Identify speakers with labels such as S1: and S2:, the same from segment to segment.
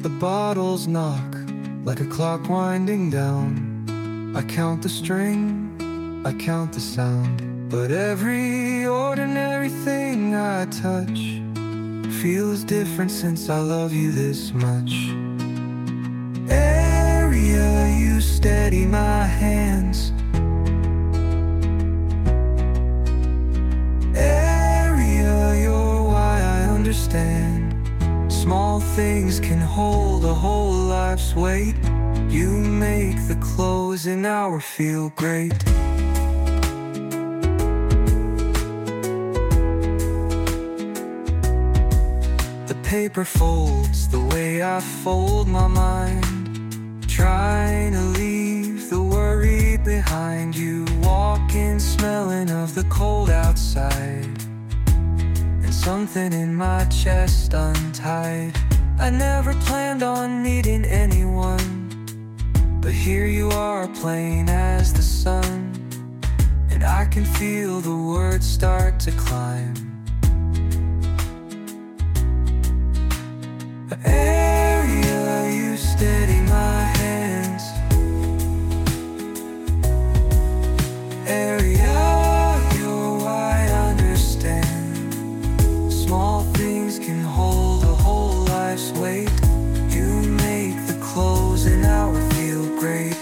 S1: The bottles knock like a clock winding down. I count the string, I count the sound, but every ordinary thing I touch feels different since I love you this much. Area, you steady my hands. Area, you're why I understand. Small things can hold a whole life's weight. You make the closing hour feel great. The paper folds the way I fold my mind, trying to leave the worry behind. You walk in smelling of the cold outside, and something in my chest untied. I never planned on meeting anyone, but here you are, plain as the sun, and I can feel the words start to climb. Area, you steady my hands. Area, you're why I understand. Small things can hold a whole life's weight. You make the closing hour feel great.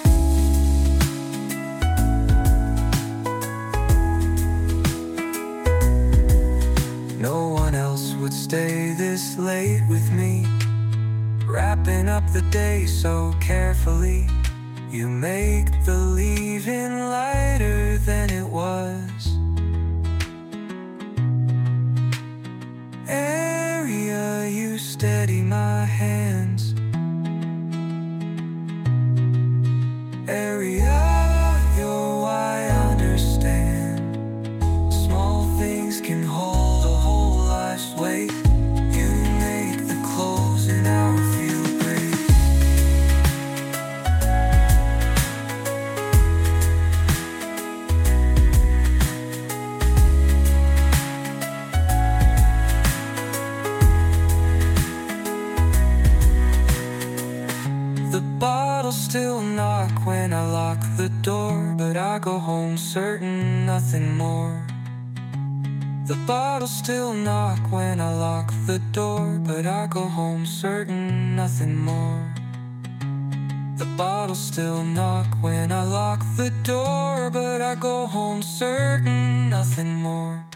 S1: No one else would stay this late with me, wrapping up the day so carefully. You make the leaving lighter than it was. Area, you steady my hands. Area, you're why I understand. Small things can hold a whole life's weight. You make the closing hour feel great. The bottles still knock when I lock the door, but I go home certain nothing more. The bottles still knock when I lock the door, but I go home certain nothing more. The bottles still knock when I lock the door, but I go home certain nothing more.